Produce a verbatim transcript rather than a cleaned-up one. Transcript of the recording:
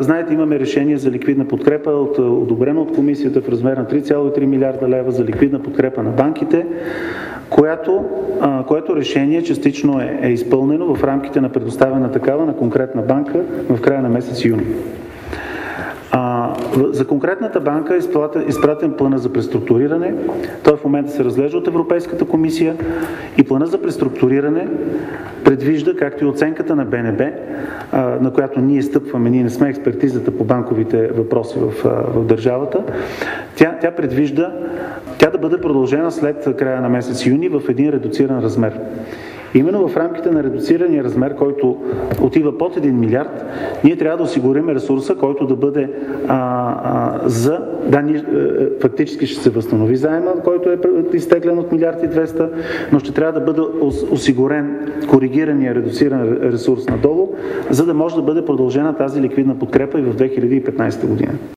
знаете, имаме решение за ликвидна подкрепа, от, одобрено от комисията в размер на три цяло и три милиарда лева за ликвидна подкрепа на банките, която, а, което решение частично е, е изпълнено в рамките на предоставена такава на конкретна банка в края на месец юни. А, за конкретната банка е изпратен плана за преструктуриране. Той в момента се разглежда от Европейската комисия и плана за преструктуриране предвижда, както и оценката на Б Н Б, а, на която ние стъпваме, ние не сме експертизата по банковите въпроси в, в държавата, тя, тя предвижда тя да бъде продължена след края на месец юни в един редуциран размер. Именно в рамките на редуцирания размер, който отива под един милиард, ние трябва да осигурим ресурса, който да бъде а, а, за... Да, ние, фактически ще се възстанови заема, който е изтеглен от милиард и двеста, но ще трябва да бъде осигурен коригирания редуциран ресурс надолу, за да може да бъде продължена тази ликвидна подкрепа и в две хиляди и петнадесета година.